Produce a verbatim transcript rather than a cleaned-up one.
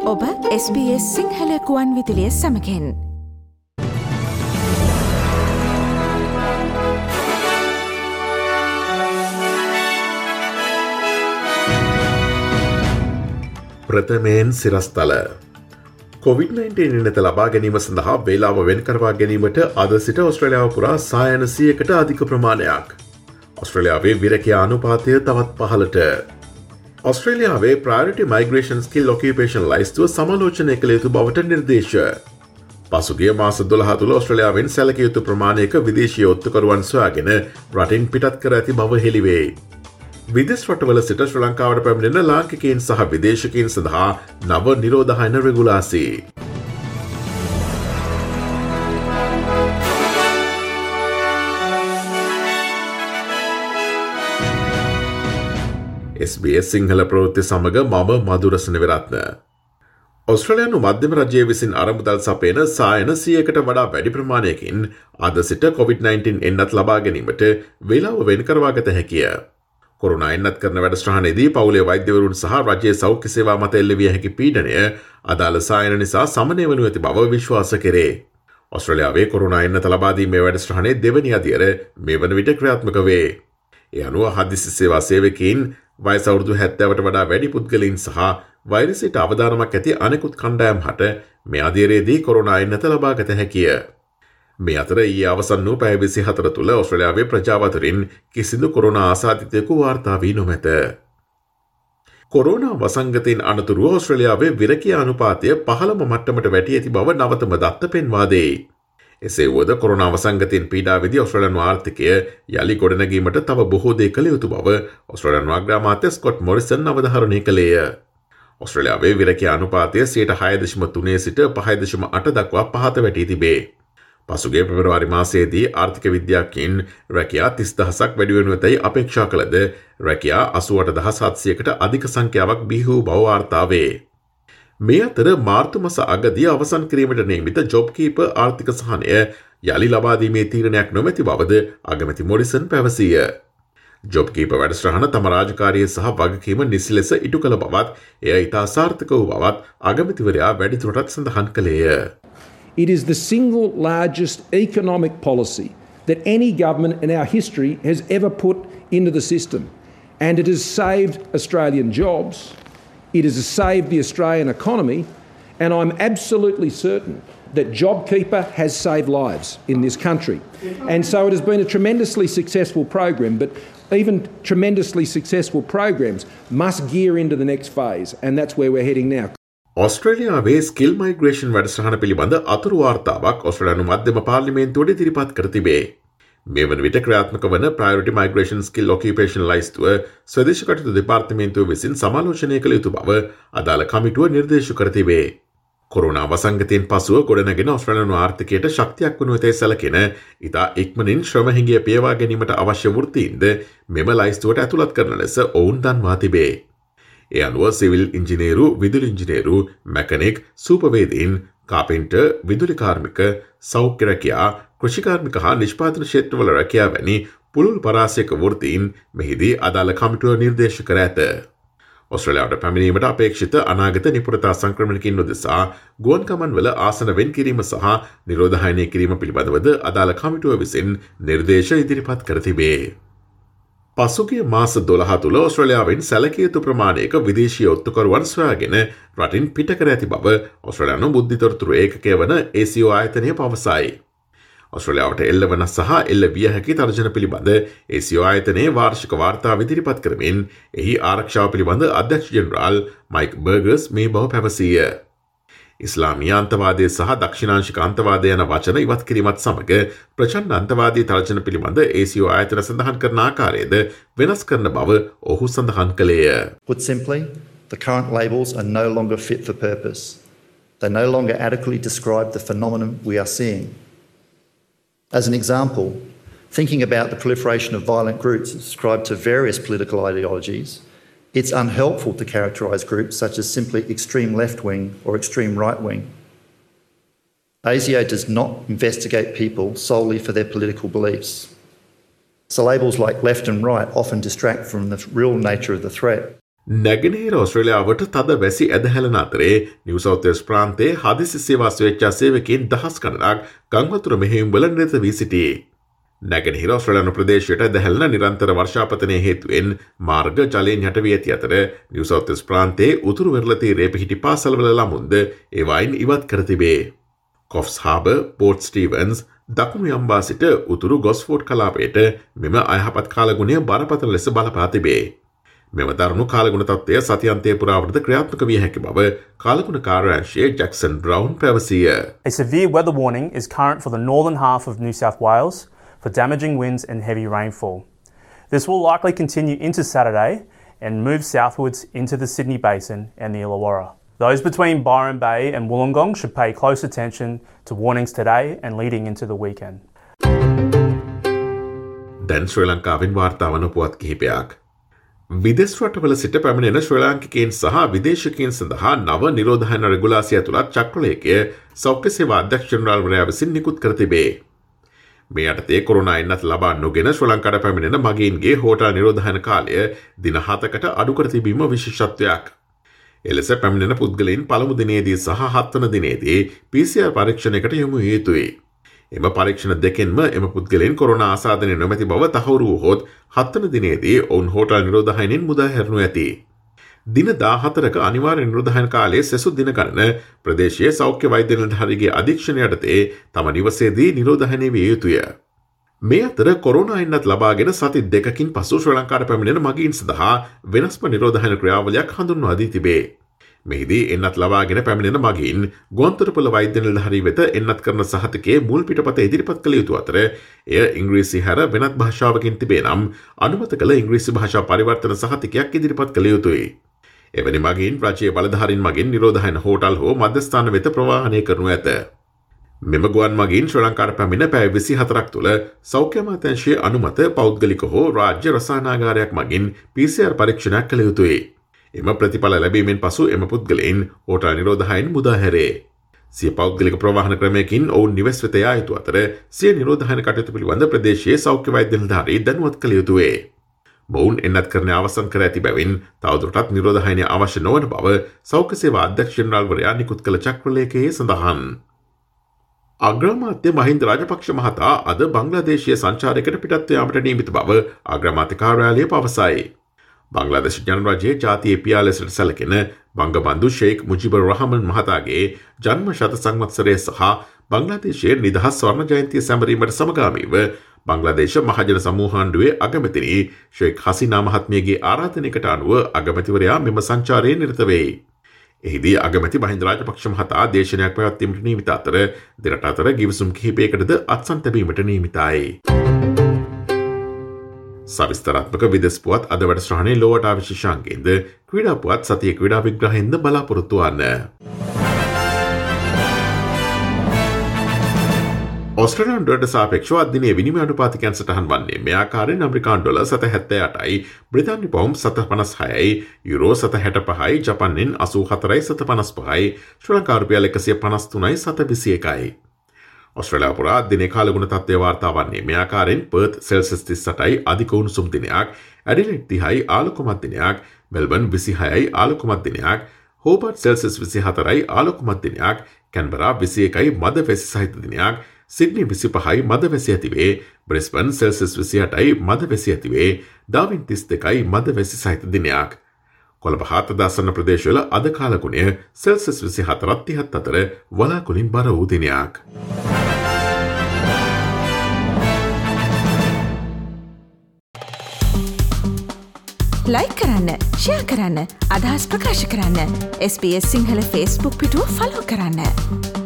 ඔබ S B S Sinhala ගුවන් විදුලිය සමගින් ප්‍රථමයෙන් සිරස්තල කොවිඩ් නයින්ටීන් එනත ලබා ගැනීම සඳහා වේලාව වෙන් කරවා ගැනීමට අද සිට ඔස්ට්‍රේලියාව පුරා සායන සියයකට අධික ප්‍රමාණයක්. ඔස්ට්‍රේලියාවේ විරකයා අනුපාතය තවත් පහළට. ඔස්ට්‍රේලියාවේ ප්‍රයොරිටි මයිග්‍රේෂන් ස්කිල් ඔකියුපේෂන් ලයිස්තුව සමාලෝචනය කළ යුතු බවට නිර්දේශ. පසුගිය මාස දොළහ තුළ ඔස්ට්‍රේලියාවෙන් සැලකිය යුතු ප්‍රමාණයක විදේශීය ඔත්තුකරුවන් සොයාගෙන රටින් පිටත් කර ඇති බව හෙළිවේ. විදෙස් රටවල සිට ශ්‍රී ලංකාවට පැමිණෙන ලාංකිකයින් සහ විදේශිකයින් සඳහා නව නිරෝධායන රෙගුලාසි. S B S සිංහල ප්‍රවෘත්ති සමග මම මధుරසන විරත්න. ඔස්ට්‍රේලියානු මධ්‍යම රජය විසින් අරමුදල් සපයන සායන සියයකට වඩා වැඩි ප්‍රමාණයකින් අද සිට කොවිඩ් නයින්ටීන් එන්නත් ලබා ගැනීමට වේලාව වෙන් කරවාගත හැකිය. කොරුණා එන්නත් කරන වැඩසටහනේදී පවුලේ වෛද්‍යවරුන් සහ රජයේ සෞඛ්‍ය සේවා මත එල්ලවිය හැකි පීඩනය අදාළ සායන නිසා සමනය වනු ඇති බව විශ්වාස කෙරේ. ඔස්ට්‍රේලියාවේ කොරුණා එන්නත ලබා දීමේ වැඩසටහනේ දෙවැනි අදියර මේ වන විට ක්‍රියාත්මක වේ. ඒ අනුව හදිසි සේවා සේවකයින් වයස අවුරුදු හැත්තෑවට වඩා වැඩි පුද්ගලයින් සහ වෛරසයට අවදානමක් ඇති අනෙකුත් කණ්ඩායම් හට මේ අදියරේදී කොරුණා එන්නත ලබාගත හැකිය. මේ අතර ඊයේ අවසන් වූ පැය විසිහතර තුළ ඔස්ට්‍රේලියාවේ ප්‍රජාව අතරින් කිසිදු කොරෝනා ආසාදිතයෙකු වාර්තා වී නොමැත. කොරෝනා වසංගතයෙන් අනතුරුව ඔස්ට්‍රේලියාවේ විරකියා අනුපාතය පහළම මට්ටමට වැටී ඇති බව නවතම දත්ත පෙන්වා දෙයි. එසේ වුවද කොරෝනා වසංගතයෙන් පීඩා විඳි ඔස්ට්‍රේලියානු ආර්ථිකය යලි ගොඩනැගීමට තව බොහෝ දේ කළ යුතු බව ඔස්ට්‍රේලියානු අග්‍රාමාත්‍ය ස්කොට් මොරිසන් අවධාරණය කළේය. ඔස්ට්‍රේලියාවේ විරකියා අනුපාතය සියයට හය දශම තුනේ සිට පහ දශම අට දක්වා පහත වැටී තිබේ. පසුගේ පෙබරවාරි මාසයේදී ආර්ථික විද්‍යාඥයින් රැකියා තිස් දහසක් වැඩි වෙනු ඇතැයි අපේක්ෂා කළද රැකියා අසූ අට දහස් හත්සියයකට අධික සංඛ්‍යාවක් බිහි වූ බව වාර්තා වේ. මේ අතර මාර්තු මස අගදී අවසන් කිරීමට නියමිත ජොබ් කීපර් ආර්ථික සහනය යලි ලබා දීමේ තීරණයක් නොමැති බවද අගමැති මොරිසන් පැවසීය. ජොබ් කීපර් වැඩසටහන තම රාජකාරිය සහ වගකීම නිසි ලෙස ඉටු කළ බවත් එය ඉතා සාර්ථක වූ බවත් අගමැතිවරයා වැඩිදුරටත් සඳහන් කළේය. It is the single largest economic policy that any government in our history has ever put into the system. And it has saved Australian jobs. It has saved the Australian economy. And I'm absolutely certain that JobKeeper has saved lives in this country. And so it has been a tremendously successful program. But even tremendously successful programs must gear into the next phase. And that's where we're heading now. ඔස්ට්‍රේලියාවේ skill migration වැඩසටහන පිළිබඳ අතුරු වාර්තාවක් ඔස්ට්‍රේලියානු මධ්‍යම පාර්ලිමේන්තුවට ඉදිරිපත් කර තිබේ. මේ වන විට ක්‍රියාත්මක වන ප්‍රයොරිටි මයිග්‍රේෂන් ස්කිල් ඔකියුපේෂන් ලයිස්තුව ස්වදේශ කටයුතු දෙපාර්තමේන්තුව විසින් සමාලෝචනය කළ යුතු බව අදාළ කමිටුව නිර්දේශ කර තිබේ. කොරෝනා වසංගතයෙන් පසුව ගොඩනැගෙන ඔස්ට්‍රේලියානු ආර්ථිකයට ශක්තියක් වනු ඇතැයි සැලකෙන ඉතා ඉක්මනින් ශ්‍රම හිඟය පියවා ගැනීමට අවශ්‍ය වෘත්තීන්ද මෙම ලයිස්තුවට ඇතුළත් කරන ලෙස ඔවුන් දන්වා තිබේ. ඒ අනුව සිවිල් ඉංජිනේරු, විදුලි ඉංජිනේරු, මැකනික්, සූපවේදීන්, කාපෙන්ටර්, විදුලි කාර්මික, සෞඛ්‍ය රැකියා, කෘෂිකාර්මික හා නිෂ්පාදන ක්ෂේත්‍රවල රැකියා වැනි පුළුල් පරාසයක වෘත්තීන් මෙහිදී අදාළ කමිටුව නිර්දේශ කර ඇත. ඔස්ට්‍රේලියාවට පැමිණීමට අපේක්ෂිත අනාගත නිපුණතා සංක්‍රමණිකින් උදෙසා ගුවන් ගමන්වල ආසන වෙන් කිරීම සහ නිරෝධායනය කිරීම පිළිබඳවද අදාළ කමිටුව විසින් නිර්දේශ ඉදිරිපත් කර තිබේ. පසුගිය මාස දොළහ තුළ ඔස්ට්‍රේලියාවෙන් සැලකිය යුතු ප්‍රමාණයක විදේශීය ඔත්තුකරුවන් සොයාගෙන රටින් පිට කර ඇති බව ඔස්ට්‍රේලියානු බුද්ධි තොරතුරු ඒකකය වන A C O ආයතනය පවසයි. ඔස්ට්‍රේලියාවට එල්ලවන සහ එල්ල විය හැකි තර්ජන පිළිබඳ A C O ආයතනයේ වාර්ෂික වාර්තාව ඉදිරිපත් කරමින් එහි ආරක්ෂාව පිළිබඳ අධ්‍යක්ෂ ජෙනරාල් මයික් බර්ගර්ස් මේ බව පැවසීය. ඉස්ලාමීය අන්තවාදය සහ දක්ෂිණාංශික අන්තවාදය යන වචන ඉවත් කිරීමත් සමග ප්‍රචණ්ඩ අන්තවාදී තර්ජන පිළිබඳ A C O ආයතන සඳහන් කරන ආකාරයද වෙනස් කරන බව ඔහු සඳහන් කළේය. Put simply, the current labels are no longer fit for purpose. They no longer adequately describe the phenomenon we are seeing. As an example, thinking about the proliferation of violent groups subscribed to various political ideologies, it's unhelpful to characterise groups such as simply extreme left-wing or extreme right-wing. A S I O does not investigate people solely for their political beliefs. So labels like left and right often distract from the real nature of the threat. නැගෙනහිර ඔස්ට්‍රේලියාවට තද වැසි ඇදහැලන අතරේ New south Wales ප්‍රාන්තයේ හදිසි සේවා ස්වේච්ඡා සේවකයන් දහස් ගණනක් ගංවතුර මෙහෙයුම්වල නිරත වී සිටියේ. නැගෙනහිර ඔස්ට්‍රේලියානු ප්‍රදේශයට ඇදහැලෙන නිරන්තර වර්ෂාපතනය හේතුවෙන් මාර්ග ජලයෙන් යට වී ඇති අතර නිව් සවුත් වෙල්ස් ප්‍රාන්තයේ උතුරු වෙරළ තීරයේ පිහිටි පාසල්වල ළමුන්ද ඒවායින් ඉවත් කර තිබේ. කොෆ්ස් හාබර්, පෝර්ට් ස්ටීවන්ස්, දකුණු යම්බා සිට උතුරු ගොස්ෆෝඩ් කලාපයට මෙම අයහපත් කාලගුණය බරපතල ලෙස බලපා තිබේ. මෙම දරුණු කාලගුණ තත්ත්වය සතියන්තය පුරාවටද ක්‍රියාත්මක විය හැකි බව කාලගුණ කාර්යාංශයේ ජැක්සන් බ්‍රවුන් පැවසිය. A severe weather warning is current for the northern half of New South Wales for damaging winds and heavy rainfall. This will likely continue into Saturday and move southwards into the Sydney Basin and the Illawarra. Those between Byron Bay and Wollongong should pay close attention to warnings today and leading into the weekend. දැන් ශ්‍රී ලංකාවෙන් වාර්තාවන පුවත් කිහිපයක්. විදෙස් රටවල සිට පැමිණෙන ශ්‍රී ලාංකිකයන් සහ විදේශිකයන් සඳහා නව නිරෝධායන රෙගුලාසිය ඇතුළත් චක්‍රලේඛය සෞඛ්‍ය සේවා අධ්‍යක්ෂ ජෙනරාල්වරයා විසින් නිකුත් කර තිබේ. මේ යටතේ කොරෝනා එන්නත් ලබා නොගෙන ශ්‍රී ලංකාවට පැමිණෙන මගීන්ගේ හෝටල් නිරෝධායන කාලය දින හතකට අඩු කර තිබීම විශේෂත්වයක්. එලෙස පැමිණෙන පුද්ගලයන් පළමු දිනේදී සහ හත්වන දිනේදී පී සී ආර් පරීක්ෂණයකට යොමු විය යුතුයි. එම පරීක්ෂණ දෙකෙන්ම එම පුද්ගලයන් කොරෝනා ආසාදනය නොමැති බව තහවුරු වුවහොත් හත්වන දිනේදී ඔවුන් හෝටල් නිරෝධායනෙන් මුදා හැරෙනු ඇති. දින දාහතරක අනිවාර්ය නිරෝධායන කාලයේ සෙසු දින ගණන ප්‍රදේශීය සෞඛ්‍ය වෛද්‍ය නිලධාරිගේ අධීක්ෂණය යටතේ තම නිවසේදී නිරෝධායනය විය යුතුය. මේ අතර කොරෝනා එන්නත් ලබාගෙන සති දෙකකින් පසු ශ්‍රී ලංකාවට පැමිණෙන මගීන් සඳහා වෙනස්ම නිරෝධායන ක්‍රියාවලියක් හඳුන්වා දී තිබේ. මෙහිදී එන්නත් ලබාගෙන පැමිණෙන මගින් ගුවන්තොටුපොළ වෛද්‍ය නිලධාරී වෙත එන්නත් කරන සහතිකයේ මුල් පිටපත ඉදිරිපත් කළ යුතු අතර එය ඉංග්‍රීසි හැර වෙනත් භාෂාවකින් තිබේ නම් අනුමත කළ ඉංග්‍රීසි භාෂා පරිවර්තන සහතිකයක් ඉදිරිපත් කළ යුතුයි. එවැනි මගින් රජයේ බලධාරීන් මගින් නිරෝධායන හෝටල් හෝ මධ්‍යස්ථාන වෙත ප්‍රවාහනය කරනු ඇත. මෙම ගුවන් මගින් ශ්‍රී ලංකාවට පැමිණ පැය විසි හතරක් තුළ සෞඛ්‍ය අමාත්‍යාංශයේ අනුමත පෞද්ගලික හෝ රාජ්‍ය රසායනාගාරයක් මගින් පී සී ආර් පරීක්ෂණයක් කළ යුතුයි. එම ප්‍රතිඵල ලැබීමෙන් පසු එම පුද්ගලයන් හෝටල් නිරෝධායන මුදා හැරේ. සිය පෞද්ගලික ප්‍රවාහන ක්‍රමයකින් ඔවුන් නිවෙස් වෙත යා යුතු අතර සිය නිරෝධායන කටයුතු පිළිබඳ ප්‍රදේශීය සෞඛ්‍ය වෛද්‍ය නිලධාරී දැනුවත් කළ යුතුය. මොවුන් එන්නත් කරන අවසන් කර ඇති බැවින් තවදුරටත් නිරෝධායනය අවශ්‍ය නොවන බව සෞඛ්‍ය සේවා අධ්‍යක්ෂ ජෙනරාල්වරයා නිකුත් කළ චක්‍රලේඛයේ සඳහන්. අග්‍රාමාත්‍ය මහින්ද රාජපක්ෂ මහතා අද බංග්ලාදේශීය සංචාරයකට පිටත් යාමට නියමිත බව අග්‍රාමාත්‍ය කාර්යාලය පවසයි. බංග්ලාදේශ ජනරජයේ ජාතියේ පියා ලෙසට සැලකෙන බංගබන්දු ෂේක් මුජිබුර් රහමන් මහතාගේ ජන්ම ශත සංවත්සරය සහ බංග්ලාදේශයේ නිදහස් ස්වර්ණ ජයන්තිය සැමරීමට සමගාමීව බංග්ලාදේශ මහජන සමූහාණ්ඩුවේ අගමැතිනි ෂේක් හසිනා මහත්මියගේ ආරාධනයකට අනුව අගමැතිවරයා මෙම සංචාරයේ නිරත වෙයි. එහිදී අගමැති මහින්ද රාජපක්ෂ මහතා දේශනයක් පැවැත්වීමට නියමිත අතර දෙරට අතර ගිවිසුම් කිහිපයකටද අත්සන් තැබීමට නියමිතයි. සවිස්තරාත්මක විදෙස් පුවත් අද වැඩසටහනේ ලෝවට විශේෂාංගයෙන්ද ක්‍රීඩා පුවත් සතිය ක්‍රීඩා විග්‍රහයෙන්ද බලාපොරොත්තු වන්න. ඔස්ට්‍රේලියානු ඩොලරට සාපේක්ෂව අද දිනේ විනිමය අනුපාතිකයන් සටහන් වන්නේ මේ ආකාරයෙන් ඇමරිකානු ඩොලර් සත හැත්තෑ අටයි, බ්‍රිතාන්‍ය පවුම් සත පනස් හයයි, යුරෝ සත හැට පහයි, ජපන් යෙන් අසූ හතරයි සත පනස් පහයි, ශ්‍රී ලංකා රුපියල් එකසිය පනස් තුනයි සත විසි එකයි. ඔස්ට්‍රේලියාව පුරා දිනේ කාලගුණ තත්ත්වය වාර්තා වන්නේ මේ ආකාරයෙන් පර්ත් සෙල්සියස් තිස් අටයි ආධික උණුසුම් දිනයක්, ඇඩිලේඩ් තිහයි ආලෝකමත් දිනයක්, මෙල්බන් විසි හයයි ආලෝකමත් දිනයක්, හෝබර්ට් සෙල්සියස් විසි හතරයි ආලෝකමත් දිනයක්, කැන්බරා විසි එකයි මද වැසි සහිත දිනයක්, සිඩ්නි විසි පහයි මද වැසි ඇතිවේ, බ්‍රිස්බන් සෙල්සියස් විසි අටයි මද වැසි ඇතිවේ, ඩාවින් තිස් දෙකයි මද වැසි සහිත දිනයක්. කොළඹ හත දාසන ප්‍රදේශවල අද කාලගුණය සෙල්සියස් විසි හතරත් තිහත් අතර වලාකුළින් බර වූ දිනයක්. ලයික් කරන්න, ෂෙයා කරන්න, අදහස් ප්‍රකාශ කරන්න. එස් බී එස් සිංහල ෆේස්බුක් පිටුව ෆලෝ කරන්න.